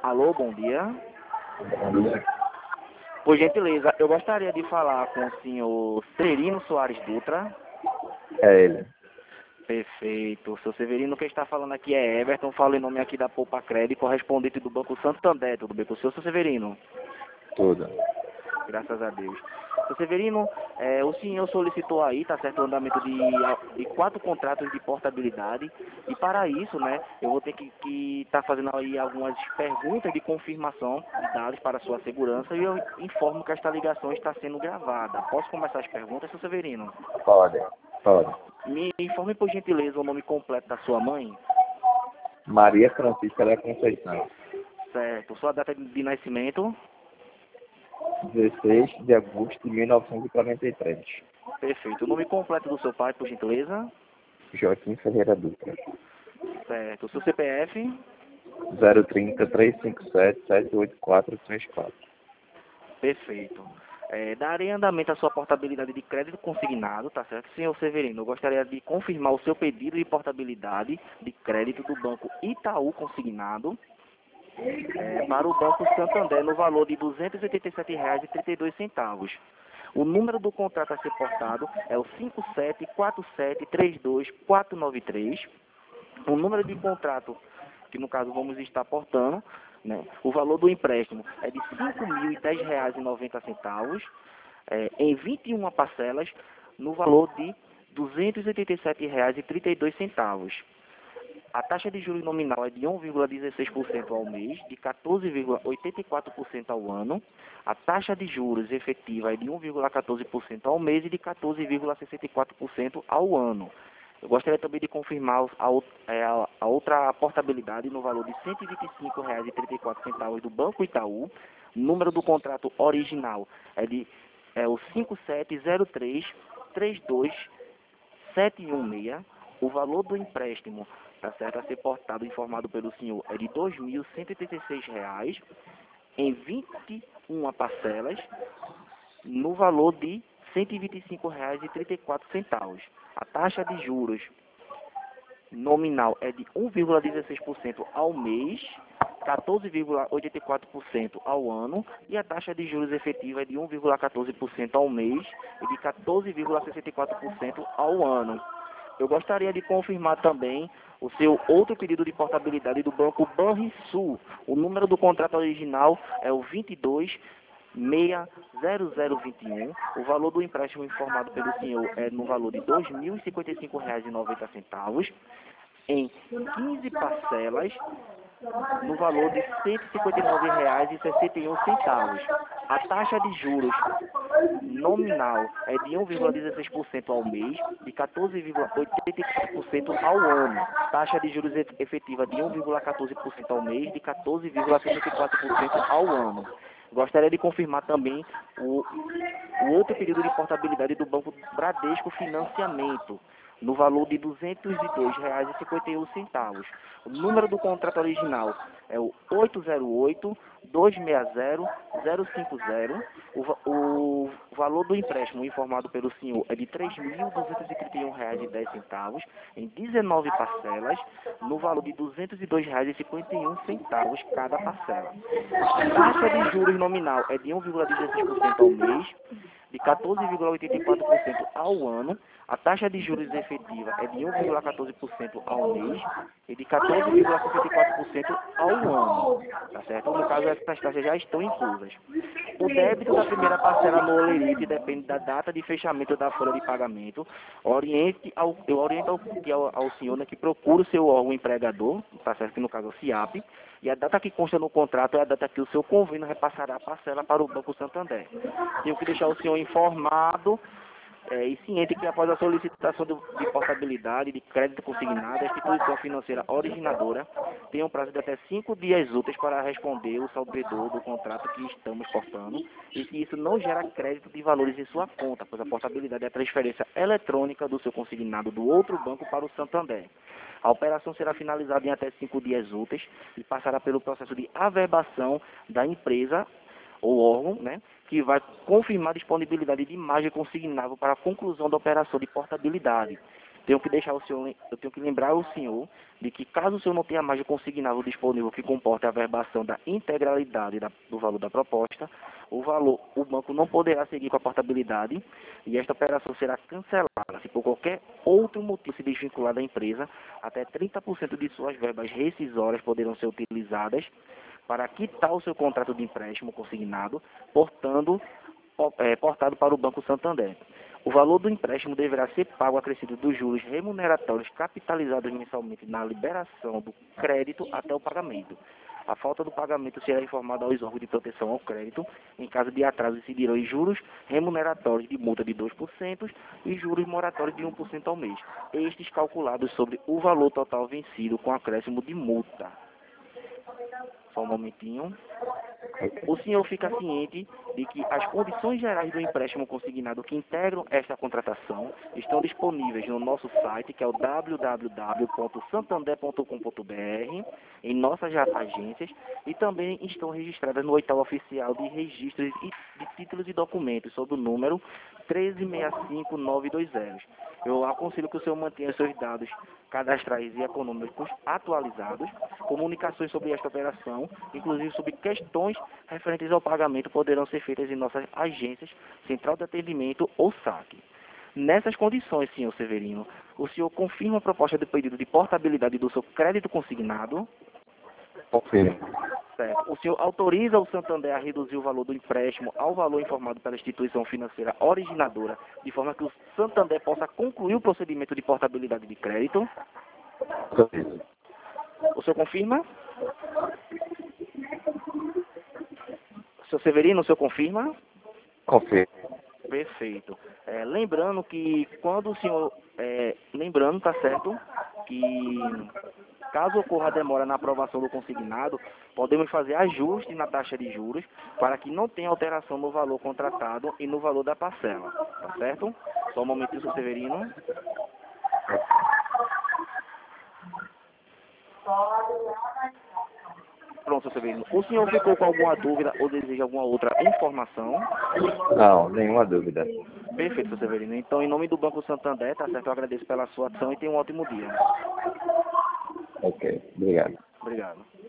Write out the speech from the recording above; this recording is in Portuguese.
Alô, bom dia. Bom dia. Por gentileza, eu gostaria de falar com o senhor Severino Soares Dutra. É ele. Perfeito. Seu Severino, quem está falando aqui é Everton, falo em nome aqui da Poupa Crédito, correspondente do Banco Santander. Tudo bem com o senhor, seu Severino? Tudo. Graças a Deus. Seu Severino, o senhor solicitou aí, tá certo, o andamento de 4 contratos de portabilidade. E para isso, né, eu vou ter que tá fazendo aí algumas perguntas de confirmação de dados para a sua segurança e eu informo que esta ligação está sendo gravada. Posso começar as perguntas, seu Severino? Pode. Pode. Me informe, por gentileza, o nome completo da sua mãe. Maria Francisca da Conceição. Certo. Sua data de nascimento. 16 de agosto de 1943. Perfeito. O nome completo do seu pai, por gentileza. Joaquim Ferreira Dutra. Certo. Seu CPF. 030 357 78434. Perfeito. Darei andamento à sua portabilidade de crédito consignado, tá certo? Senhor Severino, eu gostaria de confirmar o seu pedido de portabilidade de crédito do Banco Itaú Consignado para o Banco Santander no valor de R$ 287,32. O número do contrato a ser portado é o 574732493. O número de contrato, que no caso vamos estar portando, né, o valor do empréstimo é de R$ 5.010,90, em 21 parcelas, no valor de R$ 287,32. A taxa de juros nominal é de 1,16% ao mês, de 14,84% ao ano. A taxa de juros efetiva é de 1,14% ao mês e de 14,64% ao ano. Eu gostaria também de confirmar a outra portabilidade no valor de R$ 125,34 do Banco Itaú. O número do contrato original é o 570332716. O valor do empréstimo, tá certo, a ser portado, informado pelo senhor, é de R$ 2.136, em 21 parcelas, no valor de R$ 125,34. A taxa de juros nominal é de 1,16% ao mês, 14,84% ao ano, e a taxa de juros efetiva é de 1,14% ao mês e de 14,64% ao ano. Eu gostaria de confirmar também o seu outro pedido de portabilidade do Banco Banrisul. O número do contrato original é o 22.60021. O valor do empréstimo informado pelo senhor é no valor de R$ 2.055,90, em 15 parcelas, no valor de R$ 159,61. A taxa de juros nominal é de 1,16% ao mês, de 14,84% ao ano. Taxa de juros efetiva de 1,14% ao mês, de 14,64% ao ano. Gostaria de confirmar também o outro pedido de portabilidade do Banco Bradesco Financiamento, no valor de R$ 202,51. O número do contrato original é o 808-260-050. O valor do empréstimo informado pelo senhor é de R$ 3.231,10, em 19 parcelas, no valor de R$ 202,51 cada parcela. A taxa de juros nominal é de 1,16% ao mês, de 14,84% ao ano. A taxa de juros efetiva é de 1,14% ao mês e de 14,64% ao ano. Tá certo? No caso, essas taxas já estão inclusas. O débito da primeira parcela no Olerite depende da data de fechamento da folha de pagamento. Eu oriento ao senhor, né, que procure o seu órgão empregador, tá certo? Que no caso é o CIAP, e a data que consta no contrato é a data que o seu convênio repassará a parcela para o Banco Santander. Tenho que deixar o senhor informado e ciente que após a solicitação de portabilidade de crédito consignado, a instituição financeira originadora tem um prazo de até 5 dias úteis para responder o salvedor do contrato que estamos portando, e que isso não gera crédito de valores em sua conta, pois a portabilidade é a transferência eletrônica do seu consignado do outro banco para o Santander. A operação será finalizada em até 5 dias úteis e passará pelo processo de averbação da empresa ou órgão, né, que vai confirmar a disponibilidade de imagem consignável para a conclusão da operação de portabilidade. Eu tenho que lembrar o senhor de que caso o senhor não tenha margem consignável disponível que comporte a averbação da integralidade do valor da proposta, o banco não poderá seguir com a portabilidade e esta operação será cancelada se por qualquer outro motivo se desvincular da empresa. Até 30% de suas verbas rescisórias poderão ser utilizadas para quitar o seu contrato de empréstimo consignado, portado para o Banco Santander. O valor do empréstimo deverá ser pago acrescido dos juros remuneratórios capitalizados mensalmente na liberação do crédito até o pagamento. A falta do pagamento será informada aos órgãos de proteção ao crédito. Em caso de atraso, incidirão em juros remuneratórios de multa de 2% e juros moratórios de 1% ao mês, estes calculados sobre o valor total vencido com acréscimo de multa. Só um momentinho. O senhor fica ciente de que as condições gerais do empréstimo consignado que integram esta contratação estão disponíveis no nosso site, que é o www.santander.com.br, em nossas agências, e também estão registradas no edital oficial de registros de títulos e documentos, sob o número 1365920. Eu aconselho que o senhor mantenha seus dados cadastrais e econômicos atualizados. Comunicações sobre esta operação, inclusive sobre questões referentes ao pagamento, poderão ser feitas em nossas agências, Central de Atendimento ou SAC. Nessas condições, senhor Severino, o senhor confirma a proposta de pedido de portabilidade do seu crédito consignado? Confirmo. Certo. O senhor autoriza o Santander a reduzir o valor do empréstimo ao valor informado pela instituição financeira originadora, de forma que o Santander possa concluir o procedimento de portabilidade de crédito? Confirmo. O senhor confirma? Senhor Severino, o senhor confirma? Confirmo. Perfeito. Lembrando que quando o senhor... lembrando, tá certo, que caso ocorra demora na aprovação do consignado, podemos fazer ajuste na taxa de juros para que não tenha alteração no valor contratado e no valor da parcela. Tá certo? Só um momentinho, senhor Severino. Pronto, senhor Severino. O senhor ficou com alguma dúvida ou deseja alguma outra informação? Não, nenhuma dúvida. Perfeito, senhor Severino. Então, em nome do Banco Santander, tá certo? Eu agradeço pela sua ação e tenha um ótimo dia. Ok, obrigado. Obrigado.